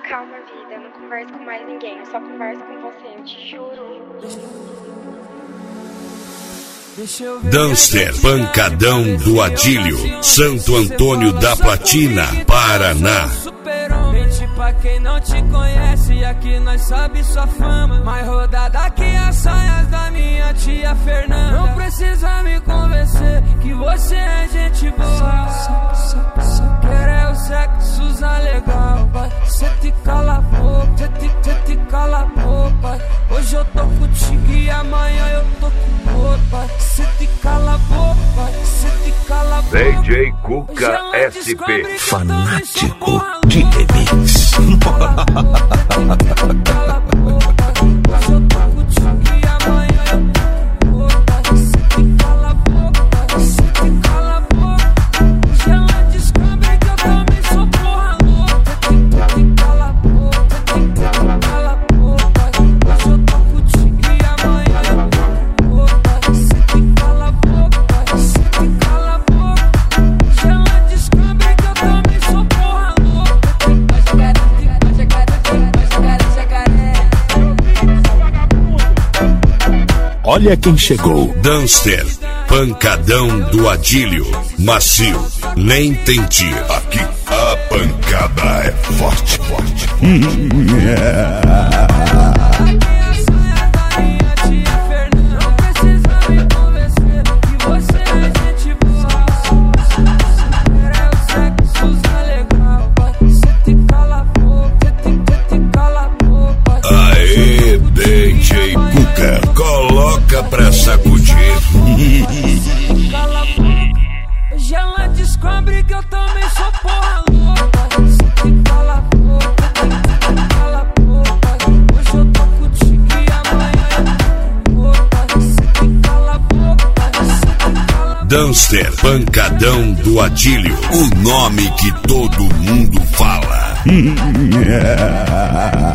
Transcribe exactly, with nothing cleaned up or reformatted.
Calma, vida, eu não converso com mais ninguém, eu só converso com você, eu te juro. Danster Pancadão do Adílio, Santo Antônio da Platina, Paraná. Mente pra quem não te conhece, aqui nós sabe sua fama. Mais rodada que as saias da minha tia Fernanda. Não precisa me convencer que você é gente boa. Quer é o sexo usa legal, vai. Cê te cala a boca, cê te, cê te cala a boca. Hoje eu tô contigo e amanhã eu tô com outro, vai. Cê te cala a boca, cê te cala a boca. D J Cuca S P, fanático de remix. Olha quem chegou. Danster Pancadão do Adílio, macio, nem tente. Aqui a pancada é forte, forte. Aê, D J Cuca, coloca pra sacudir. Cala a boca. Hoje ela descobre que eu também sou porra louca. Cala a boca, cala a boca. Hoje eu tô contigo e amanhã eu tô com outra. Cala a boca, cala a boca. Danster Pancadão do Adílio, o nome que todo mundo fala.